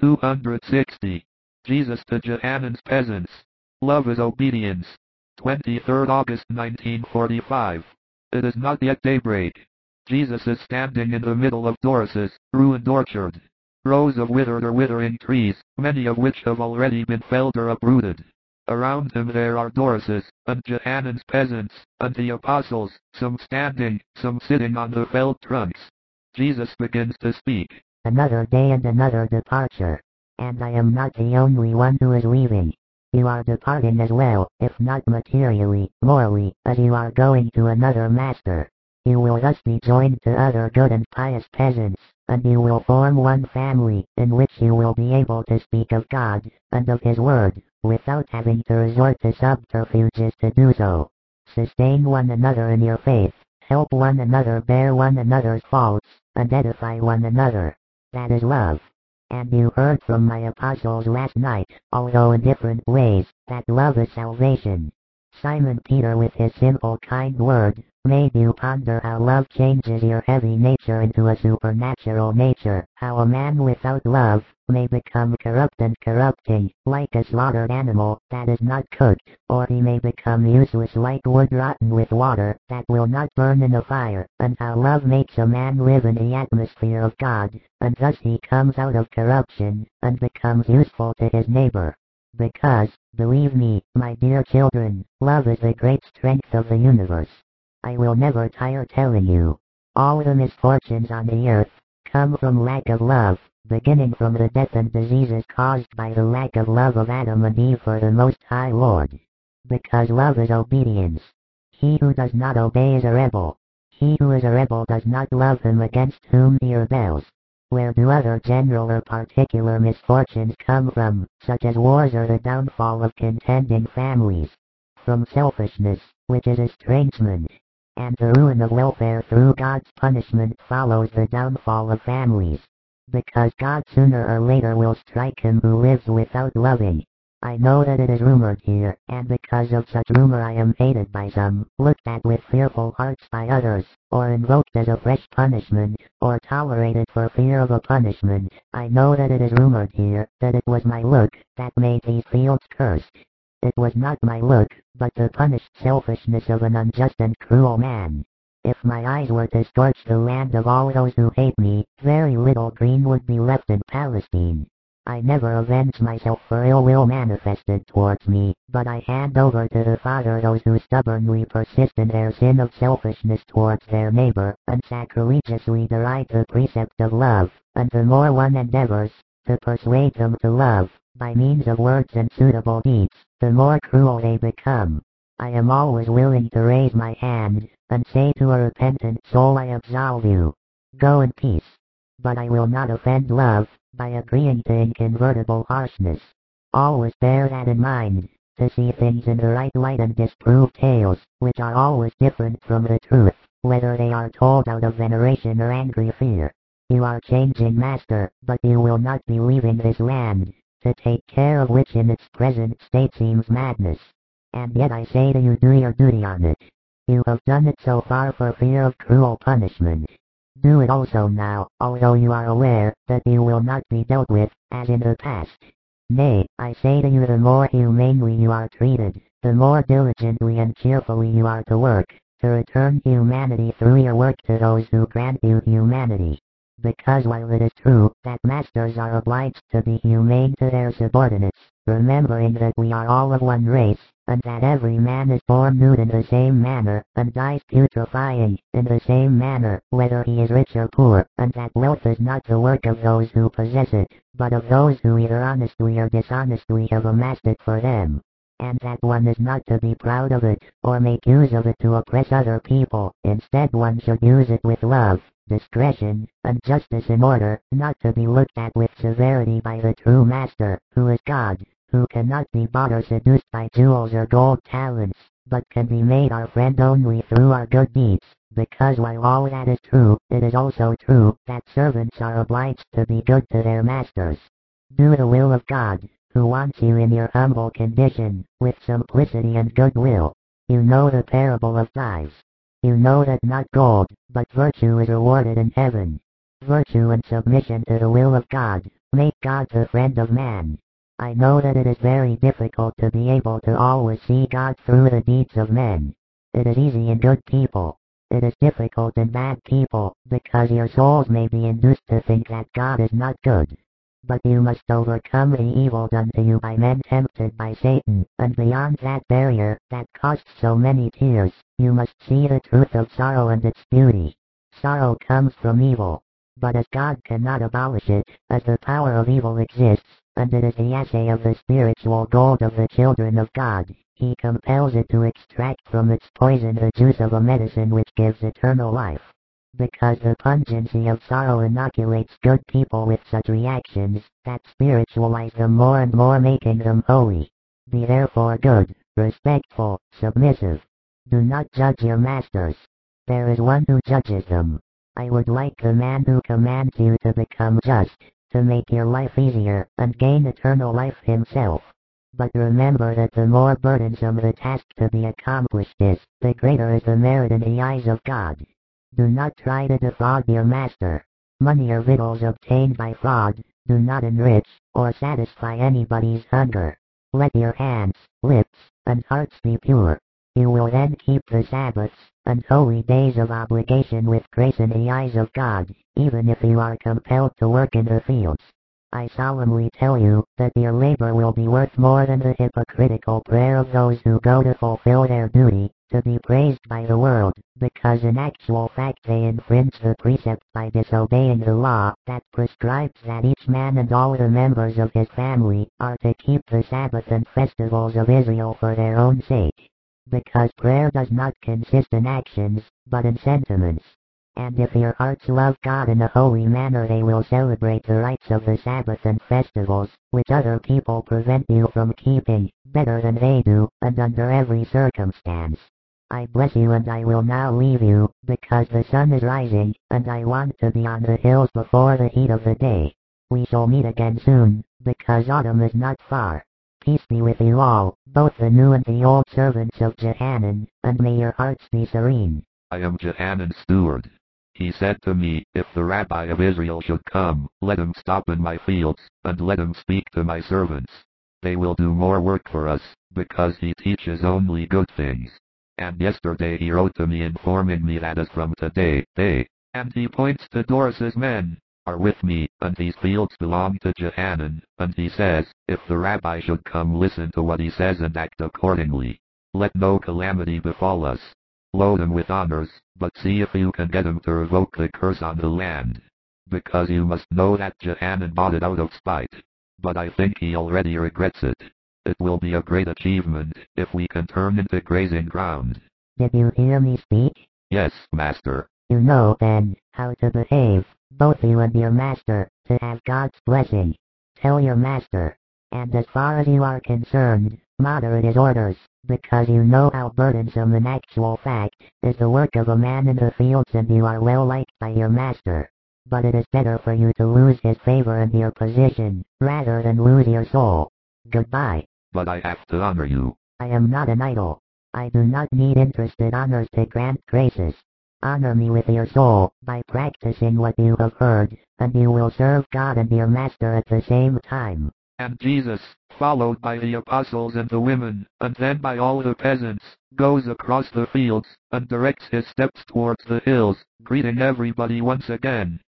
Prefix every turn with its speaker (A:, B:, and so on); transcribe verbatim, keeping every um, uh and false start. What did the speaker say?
A: two hundred sixty. Jesus to Johannan's peasants. Love is obedience. twenty-third August nineteen forty-five. It is not yet daybreak. Jesus is standing in the middle of Doris's ruined orchard. Rows of withered or withering trees, many of which have already been felled or uprooted. Around him there are Doris's and Johannan's peasants, and the apostles, some standing, some sitting on the felled trunks. Jesus begins to speak.
B: Another day and another departure. And I am not the only one who is leaving. You are departing as well, if not materially, morally, as you are going to another master. You will thus be joined to other good and pious peasants, and you will form one family, in which you will be able to speak of God, and of His Word, without having to resort to subterfuges to do so. Sustain one another in your faith, help one another bear one another's faults, and edify one another. That is love. And you heard from my apostles last night, although in different ways, that love is salvation. Simon Peter with his simple kind word, made you ponder how love changes your heavy nature into a supernatural nature, how a man without love may become corrupt and corrupting, like a slaughtered animal that is not cooked, or he may become useless like wood rotten with water that will not burn in a fire, and how love makes a man live in the atmosphere of God, and thus he comes out of corruption, and becomes useful to his neighbor. Because, believe me, my dear children, love is the great strength of the universe. I will never tire telling you. All the misfortunes on the earth come from lack of love, beginning from the death and diseases caused by the lack of love of Adam and Eve for the Most High Lord. Because love is obedience. He who does not obey is a rebel. He who is a rebel does not love him against whom he rebels. Where do other general or particular misfortunes come from, such as wars or the downfall of contending families? From selfishness, which is estrangement. And the ruin of welfare through God's punishment follows the downfall of families. Because God sooner or later will strike him who lives without loving. I know that it is rumored here, and because of such rumor I am hated by some, looked at with fearful hearts by others, or invoked as a fresh punishment, or tolerated for fear of a punishment. I know that it is rumored here, that it was my look that made these fields cursed. It was not my look, but the punished selfishness of an unjust and cruel man. If my eyes were to scorch the land of all those who hate me, very little green would be left in Palestine. I never avenge myself for ill will manifested towards me, but I hand over to the Father those who stubbornly persist in their sin of selfishness towards their neighbor, and sacrilegiously deride the precept of love, and the more one endeavors to persuade them to love, by means of words and suitable deeds, the more cruel they become. I am always willing to raise my hand, and say to a repentant soul I absolve you. Go in peace. But I will not offend love, by agreeing to inconvertible harshness. Always bear that in mind, to see things in the right light and disprove tales, which are always different from the truth, whether they are told out of veneration or angry fear. You are changing master, but you will not be leaving this land, to take care of which in its present state seems madness. And yet I say to you, do your duty on it. You have done it so far for fear of cruel punishment. Do it also now, although you are aware that you will not be dealt with, as in the past. Nay, I say to you, the more humanely you are treated, the more diligently and cheerfully you are to work, to return humanity through your work to those who grant you humanity. Because while it is true that masters are obliged to be humane to their subordinates, remembering that we are all of one race, and that every man is born nude in the same manner, and dies putrefying in the same manner, whether he is rich or poor, and that wealth is not the work of those who possess it, but of those who either honestly or dishonestly have amassed it for them. And that one is not to be proud of it, or make use of it to oppress other people. Instead one should use it with love, discretion, and justice in order not to be looked at with severity by the true master, who is God, who cannot be bought or seduced by jewels or gold talents, but can be made our friend only through our good deeds. Because while all that is true, it is also true that servants are obliged to be good to their masters. Do the will of God, who wants you in your humble condition, with simplicity and goodwill. You know the parable of tithes. You know that not gold, but virtue is rewarded in heaven. Virtue and submission to the will of God, Make God the friend of man. I know that it is very difficult to be able to always see God through the deeds of men. It is easy in good people. It is difficult in bad people, because your souls may be induced to think that God is not good. But you must overcome the evil done to you by men tempted by Satan, and beyond that barrier, that costs so many tears, you must see the truth of sorrow and its beauty. Sorrow comes from evil. But as God cannot abolish it, as the power of evil exists, and it is the assay of the spiritual gold of the children of God, he compels it to extract from its poison the juice of a medicine which gives eternal life. Because the pungency of sorrow inoculates good people with such reactions, that spiritualize them more and more, making them holy. Be therefore good, respectful, submissive. Do not judge your masters. There is one who judges them. I would like the man who commands you to become just, to make your life easier, and gain eternal life himself. But remember that the more burdensome the task to be accomplished is, the greater is the merit in the eyes of God. Do not try to defraud your master. Money or victuals obtained by fraud do not enrich or satisfy anybody's hunger. Let your hands, lips, and hearts be pure. You will then keep the Sabbaths and holy days of obligation with grace in the eyes of God, even if you are compelled to work in the fields. I solemnly tell you that your labor will be worth more than the hypocritical prayer of those who go to fulfill their duty, to be praised by the world, because in actual fact they infringe the precept by disobeying the law that prescribes that each man and all the members of his family are to keep the Sabbath and festivals of Israel for their own sake. Because prayer does not consist in actions, but in sentiments. And if your hearts love God in a holy manner, they will celebrate the rites of the Sabbath and festivals, which other people prevent you from keeping, better than they do, and under every circumstance. I bless you, and I will now leave you, because the sun is rising, and I want to be on the hills before the heat of the day. We shall meet again soon, because autumn is not far. Peace be with you all, both the new and the old servants of Jehanan, and may your hearts be serene.
A: I am Jehanan's steward. He said to me, if the rabbi of Israel should come, let him stop in my fields, and let him speak to my servants. They will do more work for us, because he teaches only good things. And yesterday he wrote to me informing me that as from today, they, and he points to Doris's men, are with me, and these fields belong to Jehanan, and he says, if the rabbi should come, listen to what he says and act accordingly. Let no calamity befall us. Load him with honors, but see if you can get him to revoke the curse on the land. Because you must know that Jehanan bought it out of spite. But I think he already regrets it. It will be a great achievement, if we can turn into grazing ground.
B: Did you hear me speak?
A: Yes, master.
B: You know, then, how to behave, both you and your master, to have God's blessing. Tell your master. And as far as you are concerned, moderate his orders, because you know how burdensome in actual fact is the work of a man in the fields, and you are well liked by your master. But it is better for you to lose his favor and your position, rather than lose your soul. Goodbye.
A: But I have to honor you.
B: I am not an idol. I do not need interested honors to grant graces. Honor me with your soul, by practicing what you have heard, and you will serve God and your master at the same time.
A: And Jesus, followed by the apostles and the women, and then by all the peasants, goes across the fields, and directs his steps towards the hills, greeting everybody once again.